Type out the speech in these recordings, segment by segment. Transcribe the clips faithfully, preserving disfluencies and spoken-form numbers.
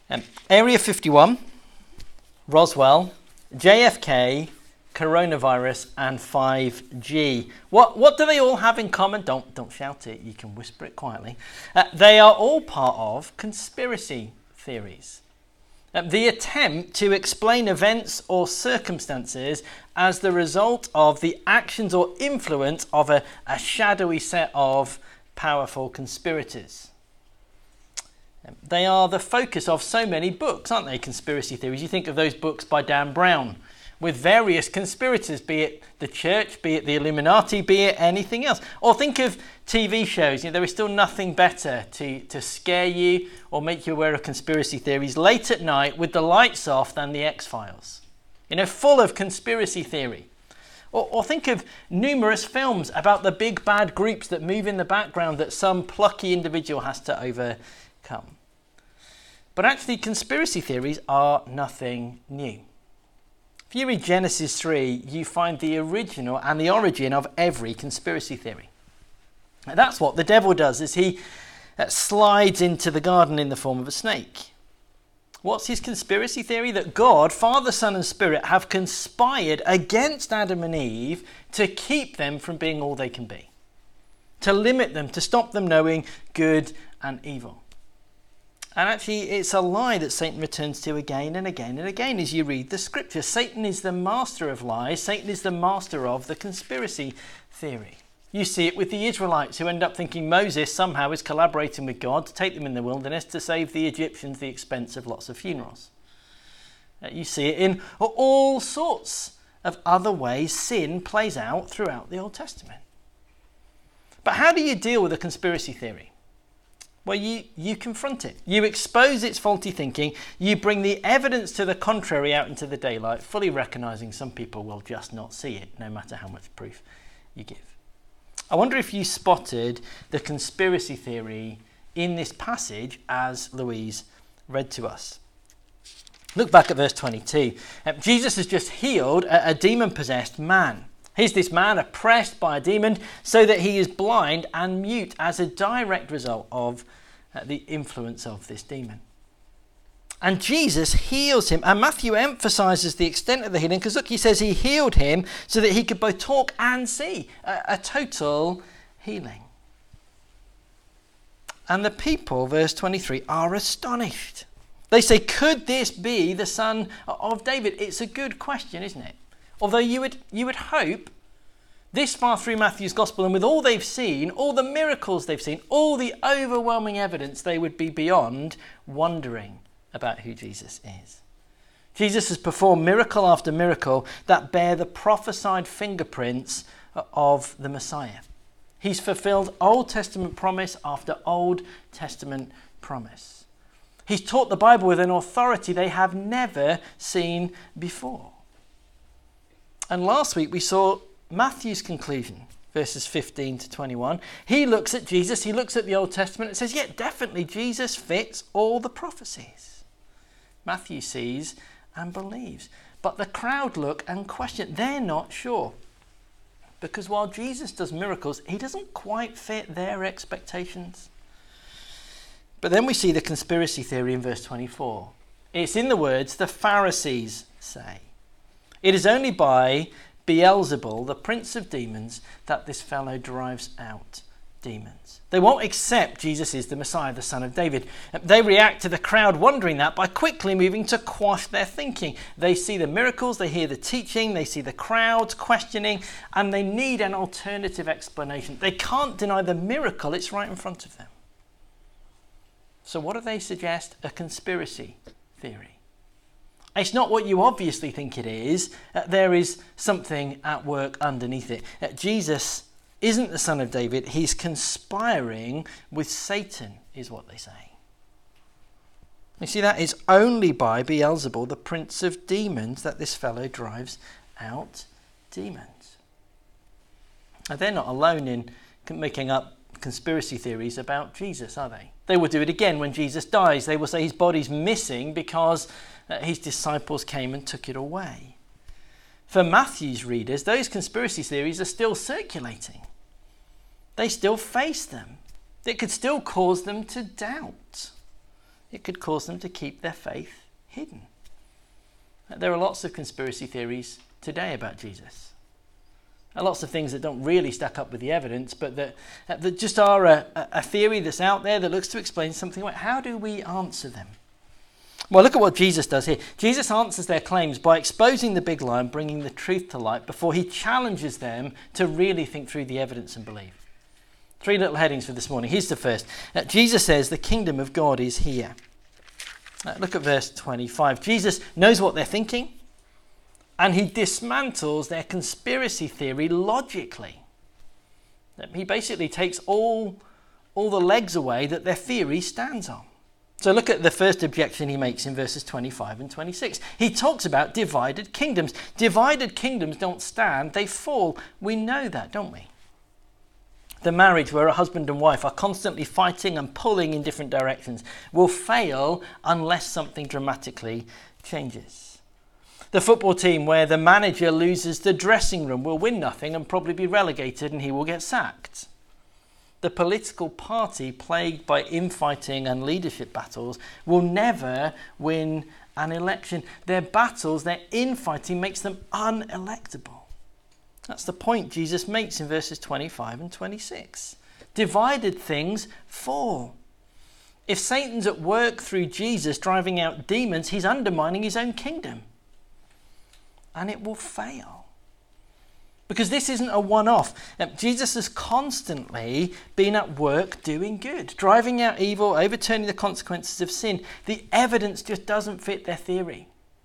Um, Area fifty-one, Roswell, J F K, coronavirus, and five G. What what do they all have in common? Don't don't shout it. You can whisper it quietly. Uh, they are all part of conspiracy theories. Uh, the attempt to explain events or circumstances as the result of the actions or influence of a, a shadowy set of powerful conspirators. They are the focus of so many books, aren't they? Conspiracy theories. You think of those books by Dan Brown with various conspirators, be it the church, be it the Illuminati, be it anything else. Or think of T V shows. You know, there is still nothing better to, to scare you or make you aware of conspiracy theories late at night with the lights off than the X-Files. You know, full of conspiracy theory. Or, or think of numerous films about the big bad groups that move in the background that some plucky individual has to overcome. But actually, conspiracy theories are nothing new. If you read Genesis three, you find the original and the origin of every conspiracy theory. And that's what the devil does, is he uh, slides into the garden in the form of a snake. What's his conspiracy theory? That God, Father, Son and Spirit have conspired against Adam and Eve to keep them from being all they can be. To limit them, to stop them knowing good and evil. And actually, it's a lie that Satan returns to again and again and again as you read the scripture. Satan is the master of lies. Satan is the master of the conspiracy theory. You see it with the Israelites who end up thinking Moses somehow is collaborating with God to take them in the wilderness to save the Egyptians the expense of lots of funerals. You see it in all sorts of other ways sin plays out throughout the Old Testament. But how do you deal with a conspiracy theory? Well, you, you confront it. You expose its faulty thinking. You bring the evidence to the contrary out into the daylight, fully recognizing some people will just not see it, no matter how much proof you give. I wonder if you spotted the conspiracy theory in this passage as Louise read to us. Look back at verse twenty-two. Uh, Jesus has just healed a, a demon-possessed man. Here's this man oppressed by a demon so that he is blind and mute as a direct result of uh, the influence of this demon. And Jesus heals him. And Matthew emphasizes the extent of the healing because look, he says he healed him so that he could both talk and see. A, a total healing. And the people, verse twenty-three, are astonished. They say, could this be the son of David? It's a good question, isn't it? Although you would you would hope this far through Matthew's gospel and with all they've seen, all the miracles they've seen, all the overwhelming evidence, they would be beyond wondering about who Jesus is. Jesus has performed miracle after miracle that bear the prophesied fingerprints of the Messiah. He's fulfilled Old Testament promise after Old Testament promise. He's taught the Bible with an authority they have never seen before. And last week we saw Matthew's conclusion, verses fifteen to twenty-one. He looks at Jesus, he looks at the Old Testament and says, yeah, definitely Jesus fits all the prophecies. Matthew sees and believes. But the crowd look and question. They're not sure. Because while Jesus does miracles, he doesn't quite fit their expectations. But then we see the conspiracy theory in verse twenty-four. It's in the words the Pharisees say. It is only by Beelzebul, the prince of demons, that this fellow drives out demons. They won't accept Jesus is the Messiah, the son of David. They react to the crowd wondering that by quickly moving to quash their thinking. They see the miracles, they hear the teaching, they see the crowds questioning, and they need an alternative explanation. They can't deny the miracle, it's right in front of them. So what do they suggest? A conspiracy theory. It's not what you obviously think it is. Uh, there is something at work underneath it. Uh, Jesus isn't the son of David. He's conspiring with Satan, is what they say. You see, that is only by Beelzebul, the prince of demons, that this fellow drives out demons. Now, they're not alone in making up conspiracy theories about Jesus, are they? They will do it again when Jesus dies. They will say his body's missing because uh, his disciples came and took it away. For Matthew's readers, those conspiracy theories are still circulating. They still face them. It could still cause them to doubt. it could cause them to keep their faith hidden. There are lots of conspiracy theories today about Jesus. Lots of things that don't really stack up with the evidence, but that, that just are a, a theory that's out there that looks to explain something. How do we answer them? Well, look at what Jesus does here. Jesus answers their claims by exposing the big lie and bringing the truth to light before he challenges them to really think through the evidence and believe. Three little headings for this morning. Here's the first. Uh, Jesus says the kingdom of God is here. Uh, look at verse twenty-five. Jesus knows what they're thinking, and he dismantles their conspiracy theory logically. He basically takes all, all the legs away that their theory stands on. So look at the first objection he makes in verses twenty-five and twenty-six. He talks about divided kingdoms. Divided kingdoms don't stand, they fall. We know that, don't we? The marriage where a husband and wife are constantly fighting and pulling in different directions will fail unless something dramatically changes. The football team where the manager loses the dressing room will win nothing and probably be relegated, and he will get sacked. The political party plagued by infighting and leadership battles will never win an election. Their battles, their infighting makes them unelectable. That's the point Jesus makes in verses twenty-five and twenty-six. Divided things fall. If Satan's at work through Jesus driving out demons, he's undermining his own kingdom. And it will fail. Because this isn't a one-off. Jesus has constantly been at work doing good, driving out evil, overturning the consequences of sin. The evidence just doesn't fit their theory.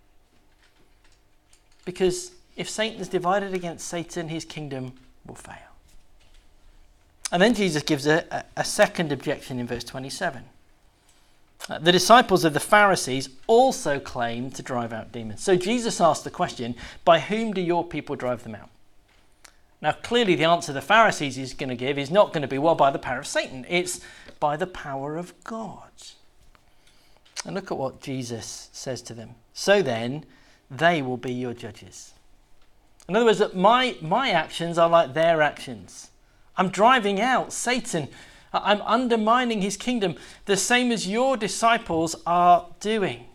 Because if Satan is divided against Satan, his kingdom will fail. And then Jesus gives a, a, a second objection in verse twenty-seven. Uh, the disciples of the Pharisees also claim to drive out demons. So Jesus asked the question, by whom do your people drive them out? Now, clearly the answer the Pharisees is going to give is not going to be, well, by the power of Satan. It's by the power of God. And look at what Jesus says to them. So then, they will be your judges. In other words, that my, my actions are like their actions. I'm driving out Satan. I'm undermining his kingdom, the same as your disciples are doing.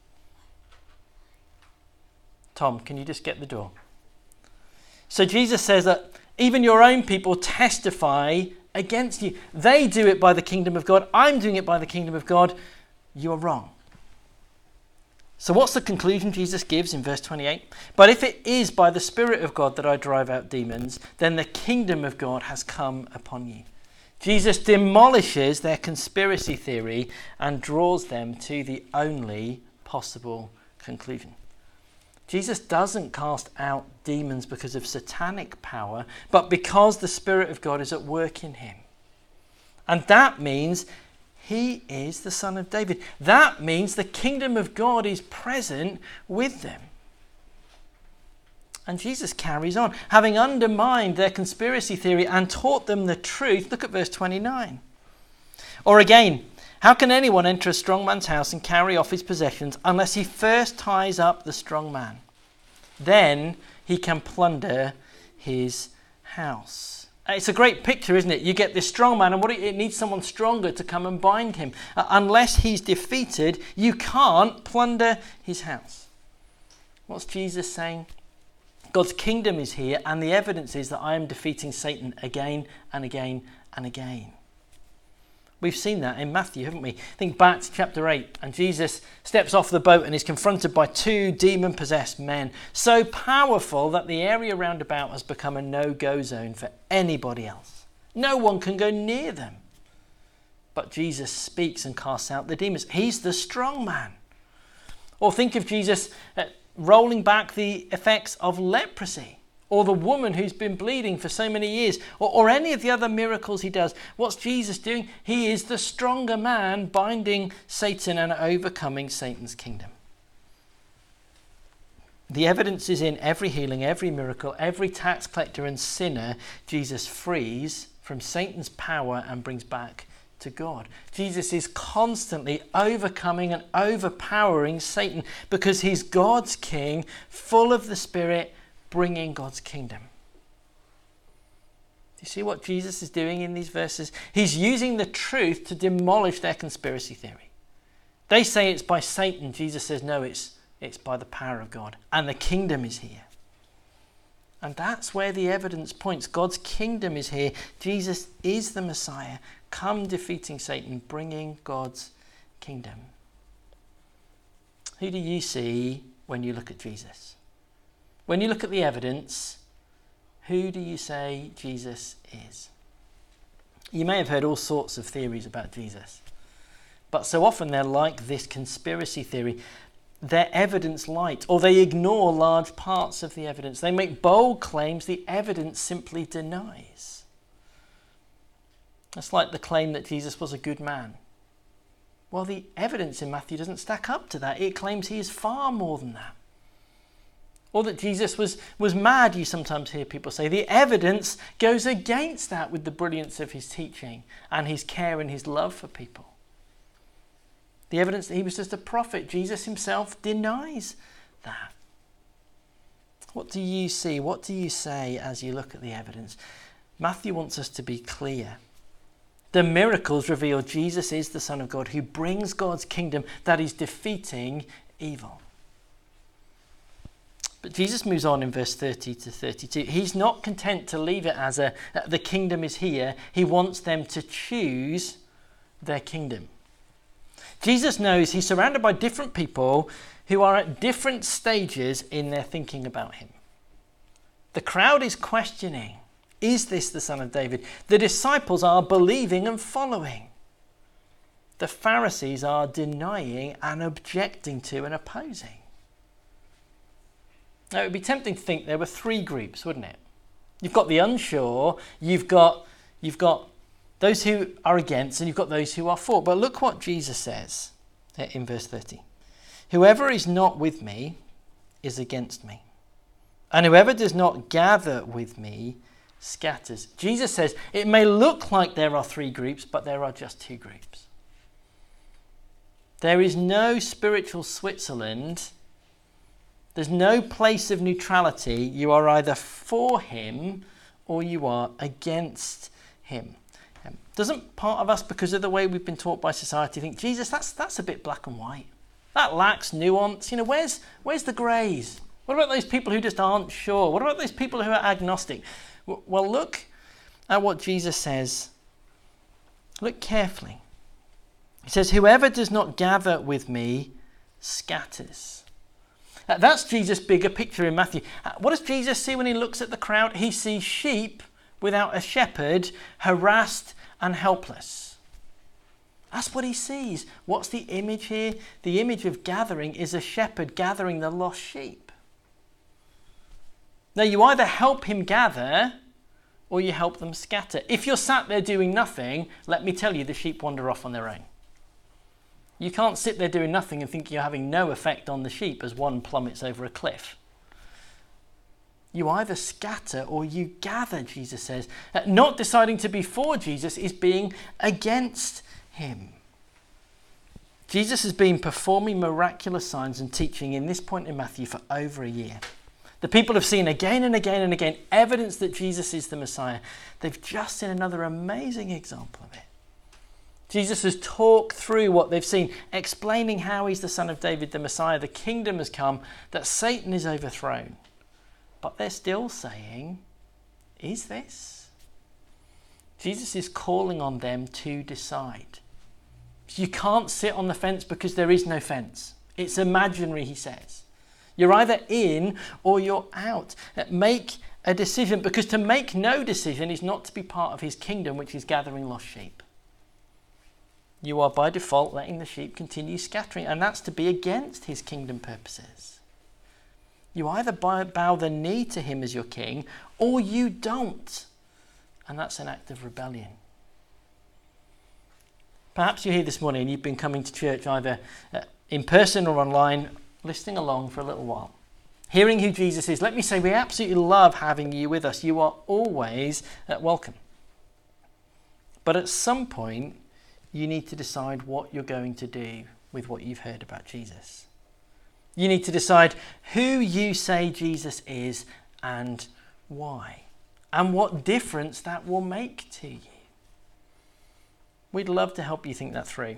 Tom, can you just get the door? So Jesus says that even your own people testify against you. They do it by the kingdom of God. I'm doing it by the kingdom of God. You're wrong. So what's the conclusion Jesus gives in verse twenty-eight? But if it is by the Spirit of God that I drive out demons, then the kingdom of God has come upon you. Jesus demolishes their conspiracy theory and draws them to the only possible conclusion. Jesus doesn't cast out demons because of satanic power, but because the Spirit of God is at work in him. And that means he is the Son of David. That means the kingdom of God is present with them. And Jesus carries on, having undermined their conspiracy theory and taught them the truth. Look at verse twenty-nine. Or again, how can anyone enter a strong man's house and carry off his possessions unless he first ties up the strong man? Then he can plunder his house. It's a great picture, isn't it? You get this strong man, and what it, it needs someone stronger to come and bind him. Uh, unless he's defeated, you can't plunder his house. What's Jesus saying? God's kingdom is here, and the evidence is that I am defeating Satan again and again and again. We've seen that in Matthew, haven't we? Think back to chapter eight, and Jesus steps off the boat and is confronted by two demon-possessed men, so powerful that the area round about has become a no-go zone for anybody else. No one can go near them. But Jesus speaks and casts out the demons. He's the strong man. Or think of Jesus uh, rolling back the effects of leprosy, or the woman who's been bleeding for so many years, or, or any of the other miracles he does. What's Jesus doing? He is the stronger man, binding Satan and overcoming Satan's kingdom. The evidence is in every healing, every miracle, every tax collector and sinner Jesus frees from Satan's power and brings back to God. Jesus is constantly overcoming and overpowering Satan because he's God's king, full of the Spirit, bringing God's kingdom. Do you see what Jesus is doing in these verses? He's using the truth to demolish their conspiracy theory. They say it's by Satan. Jesus says, no, it's, it's by the power of God. And the kingdom is here. And that's where the evidence points. God's kingdom is here. Jesus is the Messiah, come defeating Satan, bringing God's kingdom. Who do you see when you look at Jesus? When you look at the evidence, who do you say Jesus is? You may have heard all sorts of theories about Jesus, but so often they're like this conspiracy theory. They're evidence light, or they ignore large parts of the evidence. They make bold claims the evidence simply denies. That's like the claim that Jesus was a good man. Well, the evidence in Matthew doesn't stack up to that. It claims he is far more than that. Or that Jesus was, was mad, you sometimes hear people say. The evidence goes against that with the brilliance of his teaching and his care and his love for people. The evidence that he was just a prophet, Jesus himself denies that. What do you see? What do you say as you look at the evidence? Matthew wants us to be clear. The miracles reveal Jesus is the Son of God who brings God's kingdom that is defeating evil. But Jesus moves on in verse thirty to thirty-two. He's not content to leave it as a the kingdom is here. He wants them to choose their kingdom. Jesus knows he's surrounded by different people who are at different stages in their thinking about him. The crowd is questioning, is this the Son of David? The disciples are believing and following. The Pharisees are denying and objecting to and opposing. Now, it would be tempting to think there were three groups, wouldn't it? You've got the unsure, you've got, you've got those who are against, and you've got those who are for. But look what Jesus says in verse thirty. Whoever is not with me is against me, and whoever does not gather with me scatters. Jesus says it may look like there are three groups, but there are just two groups. There is no spiritual Switzerland. There's no place of neutrality. You are either for him or you are against him. Um, doesn't part of us, because of the way we've been taught by society, think, Jesus, that's that's a bit black and white. That lacks nuance. You know, where's where's the greys? What about those people who just aren't sure? What about those people who are agnostic? Well, look at what Jesus says. Look carefully. He says, whoever does not gather with me scatters. Uh, that's Jesus' bigger picture in Matthew. Uh, what does Jesus see when he looks at the crowd? He sees sheep without a shepherd, harassed and helpless. That's what he sees. What's the image here? The image of gathering is a shepherd gathering the lost sheep. Now, you either help him gather or you help them scatter. If you're sat there doing nothing, let me tell you, the sheep wander off on their own. You can't sit there doing nothing and think you're having no effect on the sheep as one plummets over a cliff. You either scatter or you gather, Jesus says. Not deciding to be for Jesus is being against him. Jesus has been performing miraculous signs and teaching in this point in Matthew for over a year. The people have seen again and again and again evidence that Jesus is the Messiah. They've just seen another amazing example of it. Jesus has talked through what they've seen, explaining how he's the Son of David, the Messiah. The kingdom has come, that Satan is overthrown. But they're still saying, is this? Jesus is calling on them to decide. You can't sit on the fence because there is no fence. It's imaginary, he says. You're either in or you're out. Make a decision, because to make no decision is not to be part of his kingdom, which is gathering lost sheep. You are by default letting the sheep continue scattering, and that's to be against his kingdom purposes. You either bow the knee to him as your king, or you don't. And that's an act of rebellion. Perhaps you're here this morning and you've been coming to church either in person or online, listening along for a little while, hearing who Jesus is. Let me say, we absolutely love having you with us. You are always welcome. But at some point, you need to decide what you're going to do with what you've heard about Jesus. You need to decide who you say Jesus is and why, and what difference that will make to you. We'd love to help you think that through.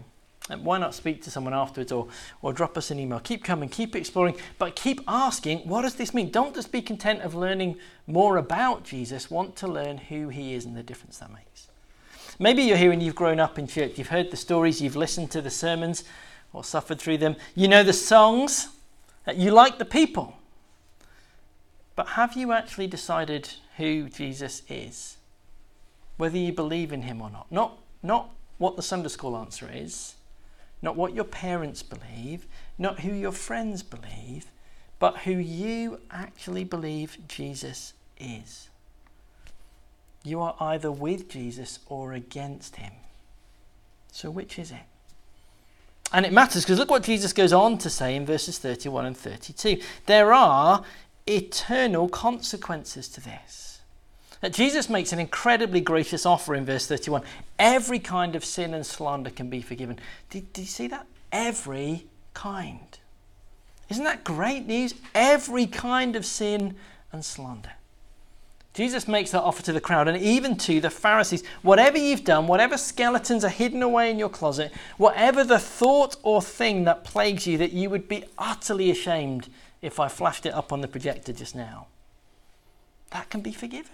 And why not speak to someone afterwards, or, or drop us an email? Keep coming, keep exploring, but keep asking, what does this mean? Don't just be content of learning more about Jesus. Want to learn who he is and the difference that makes. Maybe you're here and you've grown up in church. You've heard the stories, you've listened to the sermons or suffered through them. You know the songs, you like the people. But have you actually decided who Jesus is? Whether you believe in him or not. Not, not what the Sunday school answer is. Not what your parents believe, not who your friends believe, but who you actually believe Jesus is. You are either with Jesus or against him. So which is it? And it matters because look what Jesus goes on to say in verses thirty-one and thirty-two. There are eternal consequences to this. That Jesus makes an incredibly gracious offer in verse thirty-one. Every kind of sin and slander can be forgiven. Did, did you see that? Every kind. Isn't that great news? Every kind of sin and slander. Jesus makes that offer to the crowd and even to the Pharisees. Whatever you've done, whatever skeletons are hidden away in your closet, whatever the thought or thing that plagues you that you would be utterly ashamed if I flashed it up on the projector just now, that can be forgiven.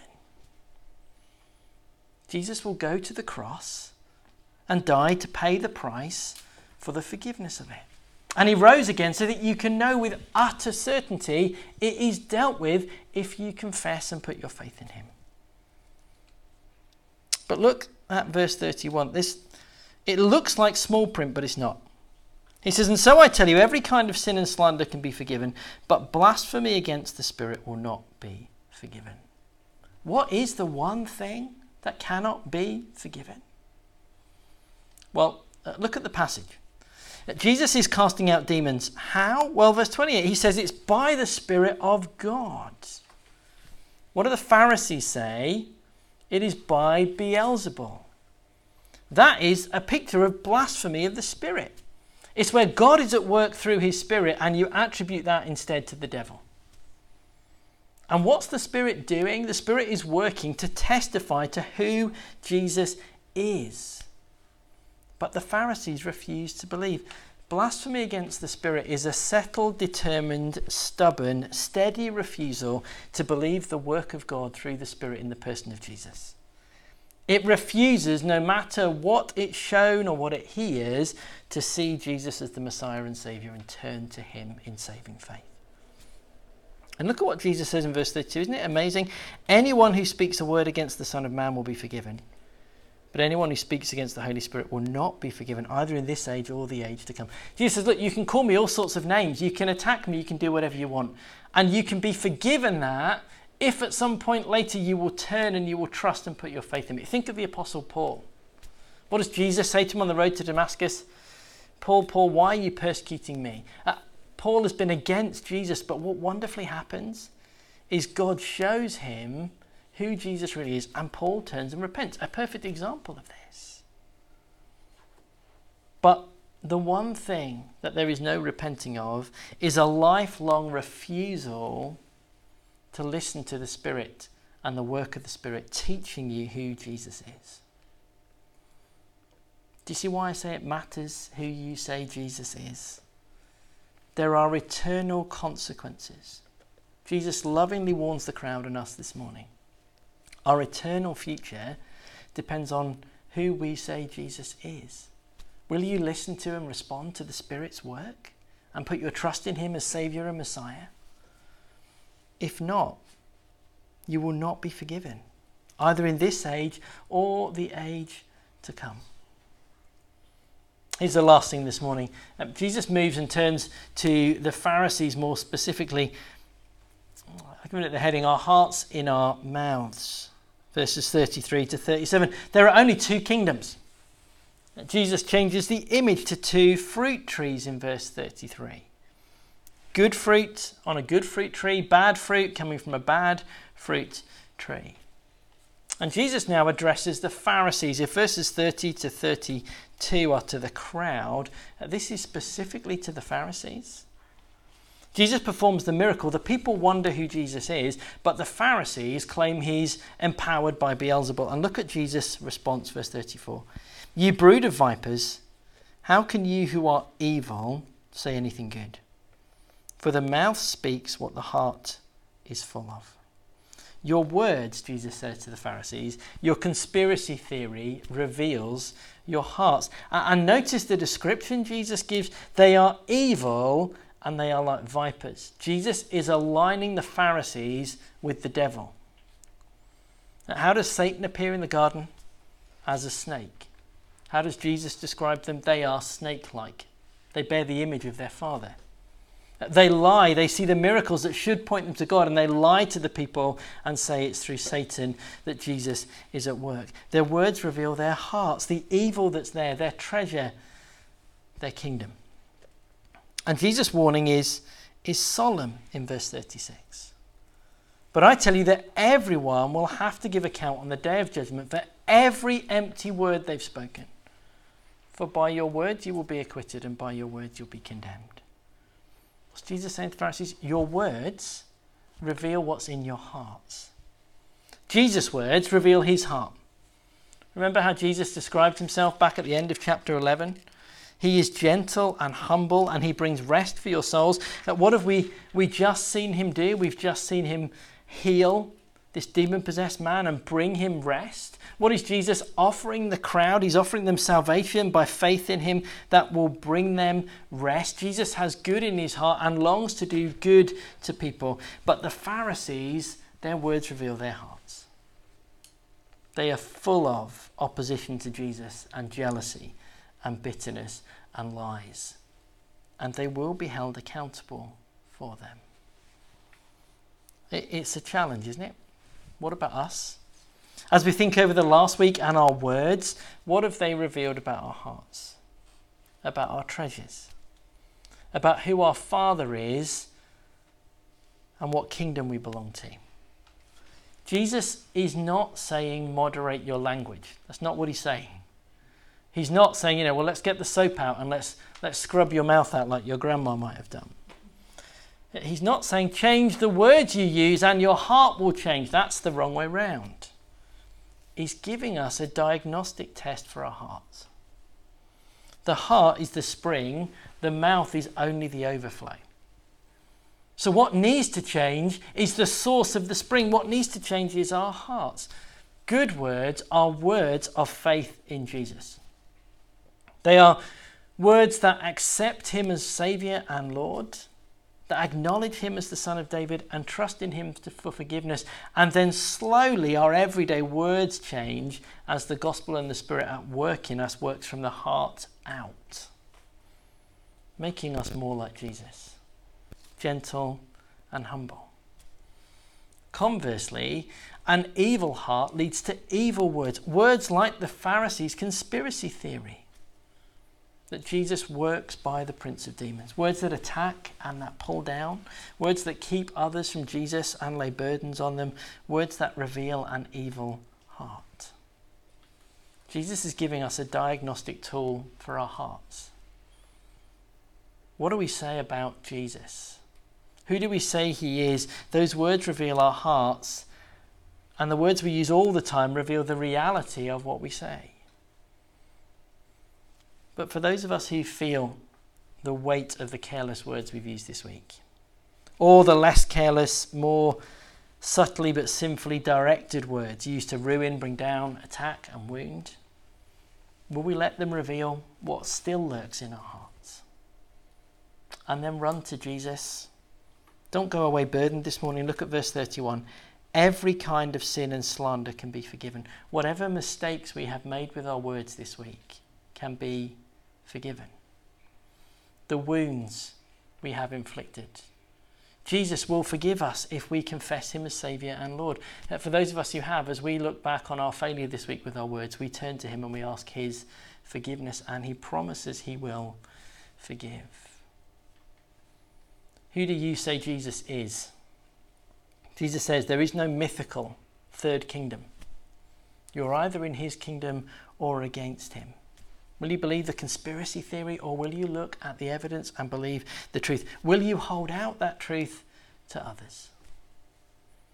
Jesus will go to the cross and die to pay the price for the forgiveness of it. And he rose again so that you can know with utter certainty it is dealt with if you confess and put your faith in him. But look at verse thirty-one. This, it looks like small print, but it's not. He says, and so I tell you, every kind of sin and slander can be forgiven, but blasphemy against the Spirit will not be forgiven. What is the one thing that cannot be forgiven? Well, uh, look at the passage. Jesus is casting out demons. How? Well, verse twenty-eight, he says it's by the Spirit of God. What do the Pharisees say? It is by Beelzebul. That is a picture of blasphemy of the Spirit. It's where God is at work through his Spirit and you attribute that instead to the devil. And what's the Spirit doing? The Spirit is working to testify to who Jesus is. But the Pharisees refused to believe. Blasphemy against the Spirit is a settled, determined, stubborn, steady refusal to believe the work of God through the Spirit in the person of Jesus. It refuses, no matter what it's shown or what it hears, to see Jesus as the Messiah and Saviour and turn to him in saving faith. And look at what Jesus says in verse thirty-two. Isn't it amazing? Anyone who speaks a word against the Son of Man will be forgiven. But anyone who speaks against the Holy Spirit will not be forgiven, either in this age or the age to come. Jesus says, look, you can call me all sorts of names. You can attack me. You can do whatever you want. And you can be forgiven that if at some point later you will turn and you will trust and put your faith in me. Think of the Apostle Paul. What does Jesus say to him on the road to Damascus? Paul, Paul, why are you persecuting me? Uh, Paul has been against Jesus, but what wonderfully happens is God shows him who Jesus really is, and Paul turns and repents. A perfect example of this. But the one thing that there is no repenting of is a lifelong refusal to listen to the Spirit and the work of the Spirit teaching you who Jesus is. Do you see why I say it matters who you say Jesus is? There are eternal consequences. Jesus lovingly warns the crowd and us this morning. Our eternal future depends on who we say Jesus is. Will you listen to and respond to the Spirit's work and put your trust in him as Saviour and Messiah? If not, you will not be forgiven, either in this age or the age to come. Here's the last thing this morning. Um, Jesus moves and turns to the Pharisees more specifically. I've given it the heading, Our Hearts in Our Mouths. Verses thirty-three to thirty-seven. There are only two kingdoms. Jesus changes the image to two fruit trees in verse thirty-three. Good fruit on a good fruit tree, bad fruit coming from a bad fruit tree. And Jesus now addresses the Pharisees. If verses thirty to thirty-two are to the crowd, this is specifically to the Pharisees. Jesus performs the miracle. The people wonder who Jesus is, but the Pharisees claim he's empowered by Beelzebul. And look at Jesus' response, verse thirty-four. You brood of vipers, How can you who are evil say anything good? For the mouth speaks what the heart is full of. Your words, Jesus says to the Pharisees, your conspiracy theory reveals your hearts. And notice the description Jesus gives. They are evil and they are like vipers. Jesus is aligning the Pharisees with the devil. Now, how does Satan appear in the garden? As a snake. How does Jesus describe them? They are snake-like. They bear the image of their father. They lie. They see the miracles that should point them to God, and they lie to the people and say it's through Satan that Jesus is at work. Their words reveal their hearts, the evil that's there, their treasure, their kingdom. And Jesus' warning is, is solemn in verse thirty-six. But I tell you that everyone will have to give account on the day of judgment for every empty word they've spoken. For by your words you will be acquitted, and by your words you'll be condemned. What's Jesus saying to the Pharisees? Your words reveal what's in your hearts. Jesus' words reveal his heart. Remember how Jesus described himself back at the end of chapter eleven? He is gentle and humble, and he brings rest for your souls. What have we, we just seen him do? We've just seen him heal this demon-possessed man and bring him rest. What is Jesus offering the crowd? He's offering them salvation by faith in him that will bring them rest. Jesus has good in his heart and longs to do good to people. But the Pharisees, their words reveal their hearts. They are full of opposition to Jesus and jealousy and bitterness and lies. And they will be held accountable for them. It's a challenge, isn't it? What about us? As we think over the last week and our words, what have they revealed about our hearts? About our treasures? About who our Father is and what kingdom we belong to? Jesus is not saying moderate your language. That's not what he's saying. He's not saying, you know, well, let's get the soap out and let's let's scrub your mouth out like your grandma might have done. He's not saying change the words you use and your heart will change. That's the wrong way round. He's giving us a diagnostic test for our hearts. The heart is the spring, the mouth is only the overflow. So what needs to change is the source of the spring. What needs to change is our hearts. Good words are words of faith in Jesus. They are words that accept him as Saviour and Lord, that acknowledge him as the Son of David and trust in him for forgiveness. And then slowly our everyday words change as the gospel and the Spirit at work in us works from the heart out, making us more like Jesus, gentle and humble. Conversely, an evil heart leads to evil words, words like the Pharisees' conspiracy theory, that Jesus works by the prince of demons. Words that attack and that pull down. Words that keep others from Jesus and lay burdens on them. Words that reveal an evil heart. Jesus is giving us a diagnostic tool for our hearts. What do we say about Jesus? Who do we say he is? Those words reveal our hearts, and the words we use all the time reveal the reality of what we say. But for those of us who feel the weight of the careless words we've used this week, or the less careless, more subtly but sinfully directed words used to ruin, bring down, attack and wound, will we let them reveal what still lurks in our hearts? And then run to Jesus. Don't go away burdened this morning. Look at verse thirty-one. Every kind of sin and slander can be forgiven. Whatever mistakes we have made with our words this week can be forgiven. The wounds we have inflicted, Jesus will forgive us if we confess him as Saviour and Lord. For those of us who have, as we look back on our failure this week with our words, we turn to him and we ask his forgiveness, and he promises he will forgive. Who do you say Jesus is? Jesus says there is no mythical third kingdom. You're either in his kingdom or against him. Will you believe the conspiracy theory, or will you look at the evidence and believe the truth? Will you hold out that truth to others?